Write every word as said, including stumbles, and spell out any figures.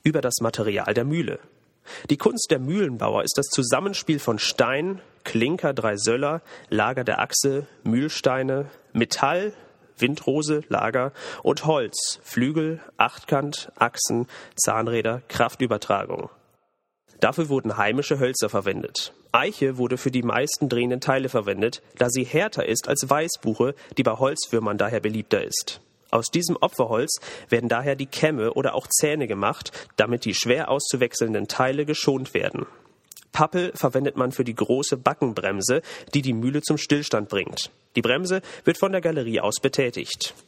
über das Material der Mühle. Die Kunst der Mühlenbauer ist das Zusammenspiel von Stein, Klinker, drei Söller, Lager der Achse, Mühlsteine, Metall, Windrose, Lager und Holz, Flügel, Achtkant, Achsen, Zahnräder, Kraftübertragung. Dafür wurden heimische Hölzer verwendet. Eiche wurde für die meisten drehenden Teile verwendet, da sie härter ist als Weißbuche, die bei Holzwürmern daher beliebter ist. Aus diesem Opferholz werden daher die Kämme oder auch Zähne gemacht, damit die schwer auszuwechselnden Teile geschont werden. Pappel verwendet man für die große Backenbremse, die die Mühle zum Stillstand bringt. Die Bremse wird von der Galerie aus betätigt.